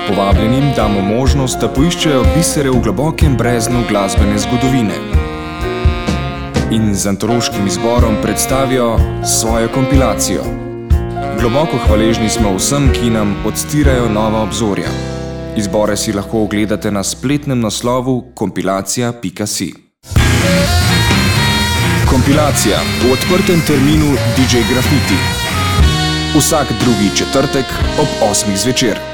Povabljenim damo možnost, da poiščejo bisere v globokem breznu glasbene zgodovine in z antološkim izborom predstavijo svojo kompilacijo. Globoko hvaležni smo vsem, ki nam odstirajo nova obzorja. Izbore si lahko ogledate na spletnem naslovu kompilacija.si. Kompilacija v odprtem terminu DJ Grafiti. Vsak drugi četrtek ob 8 zvečer.